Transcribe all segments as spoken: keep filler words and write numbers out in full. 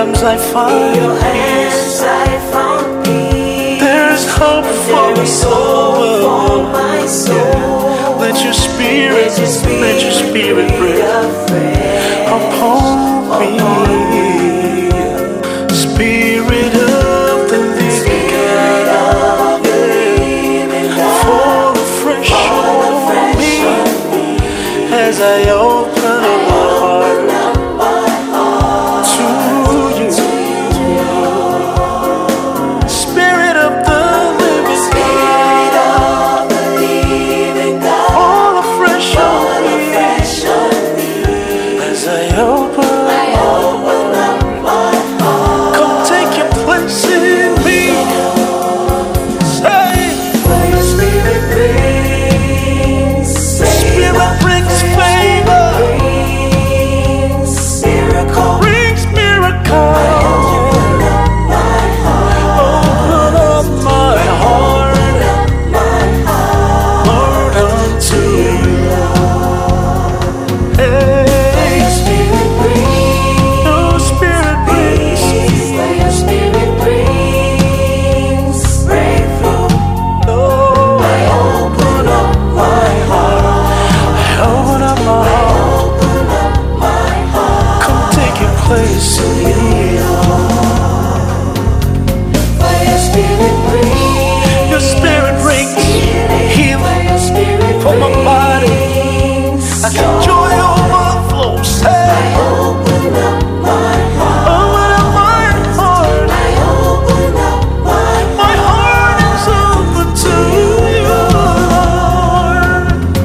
hands I find in your hands peace. I found peace. There's hope for There my is soul. hope for my soul. Let your spirit, Let your spirit, let your spirit breathe upon me. Spirit of the living God, fall afresh on me as I open up my heart to you. Spirit of the living God, fall afresh on me as I open. Come take your place in me. Say, Spirit brings Spirit brings favor, brings miracle. brings miracle. Open up my heart. Open up my heart, My heart. Lord, unto you. Hey, Spirit brings your spirit brings. peace. Where your spirit brings breakthrough. Oh, I open up my heart. open up my heart. Open up my heart. Come take your place in me. Where your spirit brings Your spirit brings healing Where your spirit for my body. brings I can joy overflow. Say, open up my heart. open up my heart. I open up my My heart is open to you, Lord.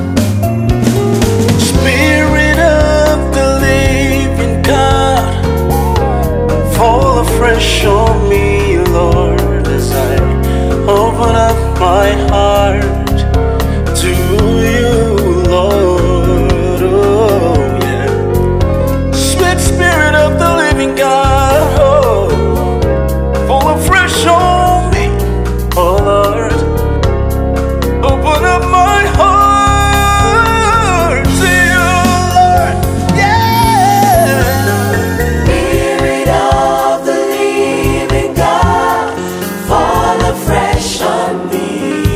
Spirit of the living God, fall afresh on me, Lord, as I open up my heart to you, Lord. Oh, yeah. Sweet Spirit of the living God, oh, fall afresh on me, oh Lord. Open up my heart to you, Lord. Yeah. Spirit of the living God, fall afresh on me.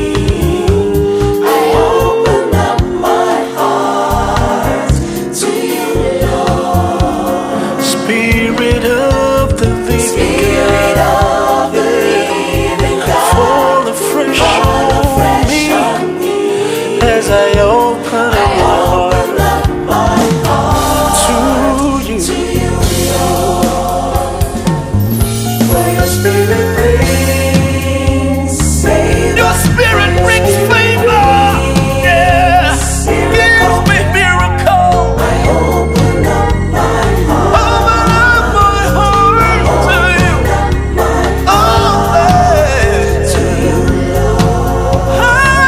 I open up my heart to you, Lord. Spirit of the living Spirit God, of the living God, fall afresh fall on afresh me on me. as I open up I my heart open up my heart to you. to you, Lord. Where your spirit brings favor. Your spirit brings favor, yeah, gives me miracle. I open up my heart. Open up my heart to you. My Oh, hey. to you, Oh.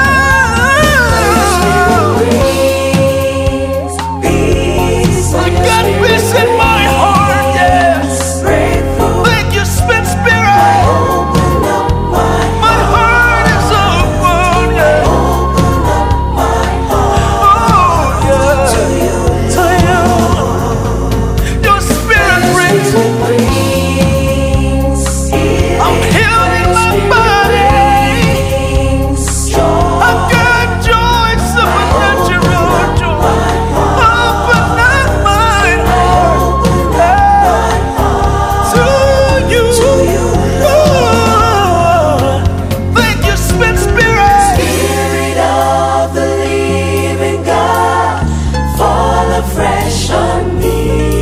brings peace. I got peace in my heart, yeah. Breakthrough. Thank you, Spirit, Spirit. Open up my My heart is open, yeah. open up my heart Oh, yeah. to you. To you. Your Spirit brings. Brings I'm healed in my body. I've got joy, supernatural joy. Open up my heart, yeah, to you. Oh, thank you, Spirit, Spirit. Spirit of the living God, fall afresh on me.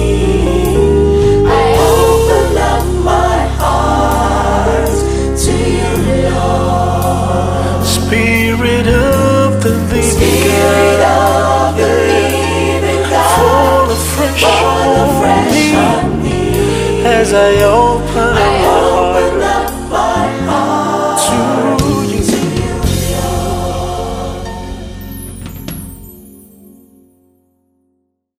I open up my heart to you, Lord. Spirit of the living Spirit God, of the living God, fall afresh fall on afresh me on me. as I open